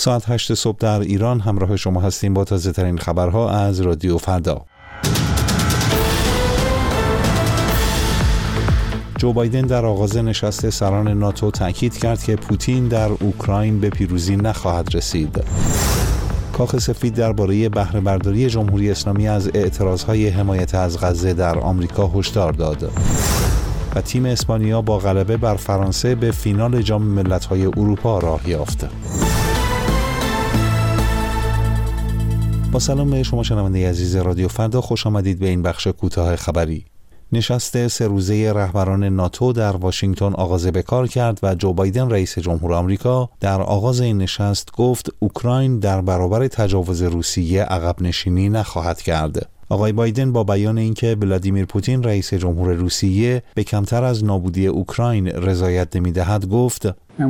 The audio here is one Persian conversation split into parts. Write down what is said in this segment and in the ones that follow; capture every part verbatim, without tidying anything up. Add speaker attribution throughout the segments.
Speaker 1: ساعت هشت صبح در ایران همراه شما هستیم با تازه ترین خبرها از رادیو فردا. جو بایدن در آغاز نشست سران ناتو تأکید کرد که پوتین در اوکراین به پیروزی نخواهد رسید. کاخ سفید درباره بهره برداری جمهوری اسلامی از اعتراضهای حمایت از غزه در آمریکا هشدار داد. و تیم اسپانیا با غلبه بر فرانسه به فینال جام ملت‌های اروپا راه یافت. با سلام به شما شنونده عزیز رادیو فردا، خوش آمدید به این بخش کوتاه خبری. نشست سه روزه رهبران ناتو در واشنگتن آغاز به کار کرد و جو بایدن رئیس جمهور آمریکا در آغاز این نشست گفت اوکراین در برابر تجاوز روسیه عقب نشینی نخواهد کرد. آقای بایدن با بیان اینکه ولادیمیر پوتین رئیس جمهور روسیه به کمتر از نابودی اوکراین رضایت نمی‌دهد گفت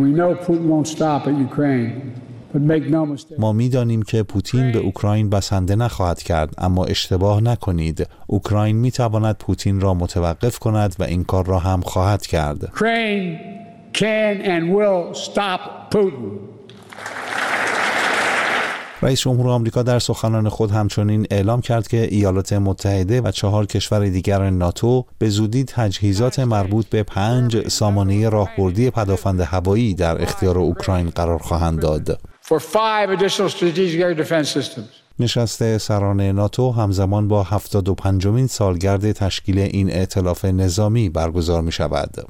Speaker 1: ما می‌دانیم که پوتین به اوکراین بسنده نخواهد کرد، اما اشتباه نکنید. اوکراین می‌تواند پوتین را متوقف کند و این کار را هم خواهد کرد.
Speaker 2: Ukraine can and will stop Putin.
Speaker 1: رئیس جمهور آمریکا در سخنان خود همچنین اعلام کرد که ایالات متحده و چهار کشور دیگر ناتو به زودی تجهیزات مربوط به پنج سامانه راهبردی پدافند هوایی در اختیار اوکراین قرار خواهند داد. نشست سران ناتو همزمان با هفتاد و پنجمین سالگرد تشکیل این ائتلاف نظامی برگزار می شود.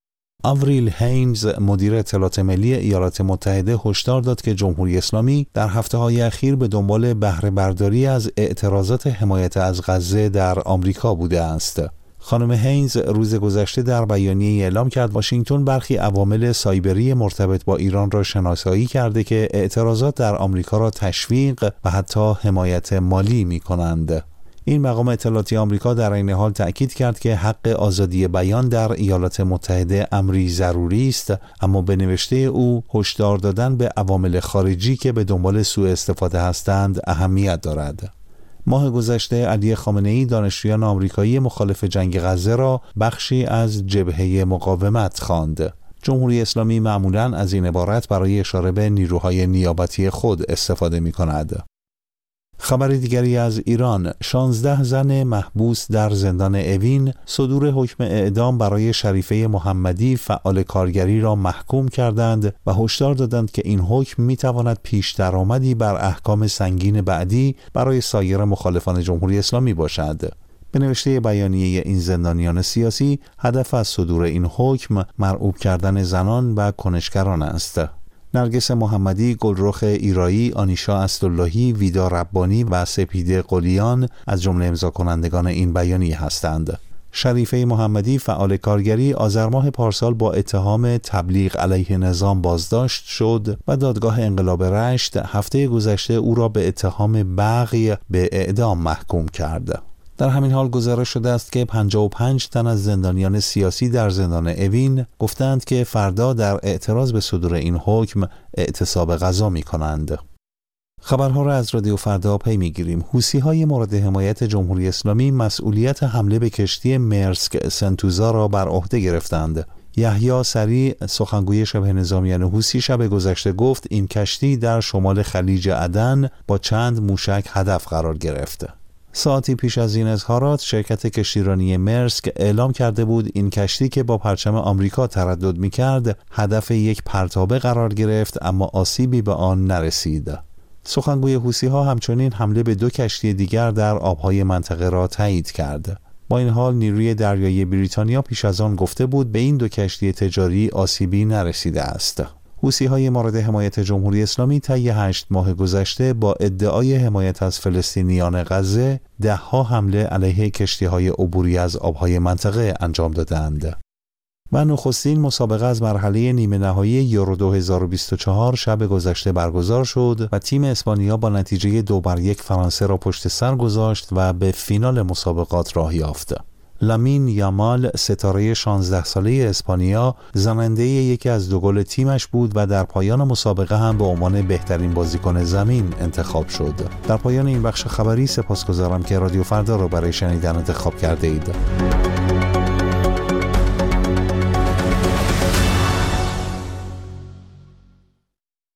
Speaker 1: آوریل هینز مدیر اطلاعات ملی ایالات متحده هشدار داد که جمهوری اسلامی در هفته‌های اخیر به دنبال بهره برداری از اعتراضات حمایت از غزه در آمریکا بوده است. خانم هینز روز گذشته در بیانیه‌ای اعلام کرد واشنگتن برخی عوامل سایبری مرتبط با ایران را شناسایی کرده که اعتراضات در آمریکا را تشویق و حتی حمایت مالی می‌کنند. این مقام اطلاعاتی آمریکا در این حال تأکید کرد که حق آزادی بیان در ایالات متحده امری ضروری است، اما به نوشته او هشدار دادن به عوامل خارجی که به دنبال سوء استفاده هستند اهمیت دارد. ماه گذشته علی خامنه‌ای دانشجویان آمریکایی مخالف جنگ غزه را بخشی از جبهه مقاومت خواند. جمهوری اسلامی معمولاً از این عبارت برای اشاره به نیروهای نیابتی خود استفاده می‌کند. خبر دیگری از ایران، شانزده زن محبوس در زندان اوین صدور حکم اعدام برای شریفه محمدی فعال کارگری را محکوم کردند و هشدار دادند که این حکم میتواند پیش درآمدی بر احکام سنگین بعدی برای سایر مخالفان جمهوری اسلامی باشد. به نوشته بیانیه این زندانیان سیاسی، هدف از صدور این حکم مرعوب کردن زنان و کنشگران است. نرگس محمدی، گلرخ ایرایی، آنیشا اسداللهی، ویدا ربانی و سپیده قلیان از جمله امضا کنندگان این بیانیه هستند. شریفه محمدی فعال کارگری آذر ماه پارسال با اتهام تبلیغ علیه نظام بازداشت شد و دادگاه انقلاب رشت هفته گذشته او را به اتهام بغی به اعدام محکوم کرد. در همین حال گزارش شده است که پنجاه و پنج تن از زندانیان سیاسی در زندان اوین گفتند که فردا در اعتراض به صدور این حکم اعتصاب غذا می کنند. خبرها را از رادیو فردا پی می گیریم. حوثی‌های مورد حمایت جمهوری اسلامی مسئولیت حمله به کشتی مرسک سنتوزا را بر عهده گرفتند. یحیی سریع، سخنگوی شبه نظامیان حوثی، شب گذشته گفت این کشتی در شمال خلیج عدن با چند موشک هدف قرار گرفت. ساعتی پیش از این اظهارات شرکت کشتیرانی مرسک اعلام کرده بود این کشتی که با پرچم آمریکا تردد می‌کرد هدف یک پرتابه قرار گرفت، اما آسیبی به آن نرسید. سخنگوی حوثی‌ها همچنین حمله به دو کشتی دیگر در آبهای منطقه را تایید کرد. با این حال نیروی دریایی بریتانیا پیش از آن گفته بود به این دو کشتی تجاری آسیبی نرسیده است. حوثی‌های مورد حمایت جمهوری اسلامی طی هشت ماه گذشته با ادعای حمایت از فلسطینیان غزه ده‌ها حمله علیه کشتی‌های عبوری از آبهای منطقه انجام دادند. و نخستین مسابقه از مرحله نیمه نهایی یورو دو هزار و بیست و چهار شب گذشته برگزار شد و تیم اسپانیا با نتیجه دو بر یک فرانسه را پشت سر گذاشت و به فینال مسابقات راه یافت. لامین یامال، ستاره شانزده ساله اسپانیا، زننده یکی از دو گل تیمش بود و در پایان مسابقه هم به عنوان بهترین بازیکن زمین انتخاب شد. در پایان این بخش خبری سپاسگزارم که رادیو فردا را برای شنیدن انتخاب کرده اید.